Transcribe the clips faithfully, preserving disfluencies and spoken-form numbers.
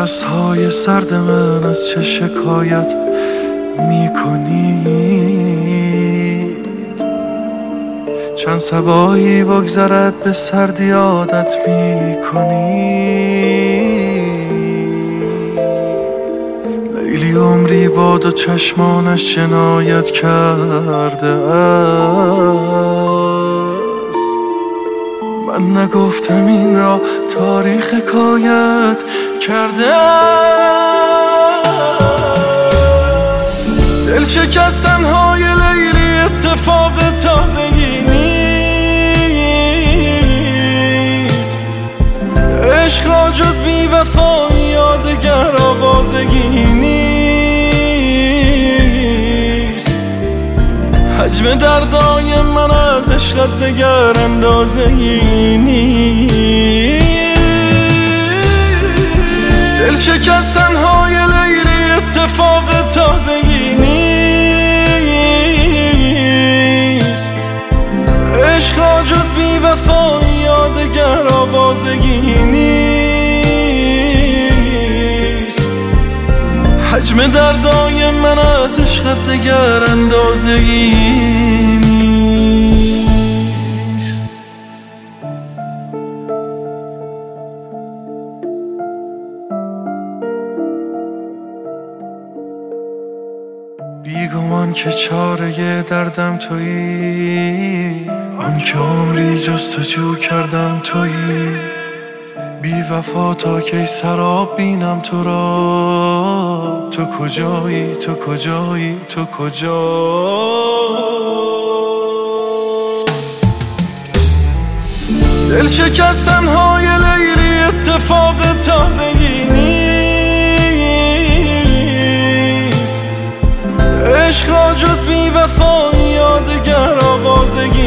دستهای سرد من از چه شکایت میکنید؟ چند سبایی بگذرد به سردی عادت میکنید؟ لیلی عمری با دو چشمانش جنایت کرده است. من نگفتم این را تاریخ حکایت کرده است. دل شکستن‌های لیلی اتفاق تازگی نیست. عشق را جز بی وفایی یادگر آوازگی نیست. حجم دردای من از عشقت دگر اندازه‌ای نیست. دل شکستن‌های لیلی اتفاق تازگی نیست. عشق را جز بی وفایی یادگر آوازگی نیست. حجم دردای من از عشقت دگر اندازه‌ای نیست. بیگمان که چاره دردم تویی، آن که عمری جستجو کردم تویی. بی وفا تا کی سراب بینم تو را؟ تو کجایی؟ تو کجایی؟ تو کجایی؟ دل شکستن‌های لیلی اتفاق تازگی نیست. عشق را جز بی وفایی یادگر آوازگی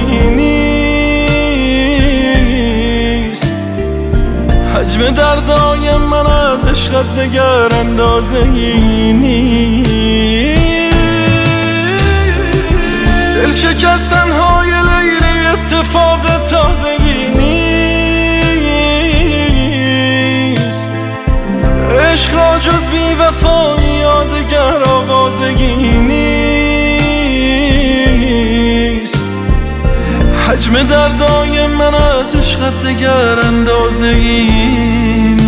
نیست. حجم دردای من از عشقت دگر اندازه‌ای نیست. دل شکستن‌های لیلی اتفاق تازگی نیست. عشق را جز بی وفایی یادگر آوازگی نیست. حجم دردای من از عشقت دگر اندازه‌ای نیست.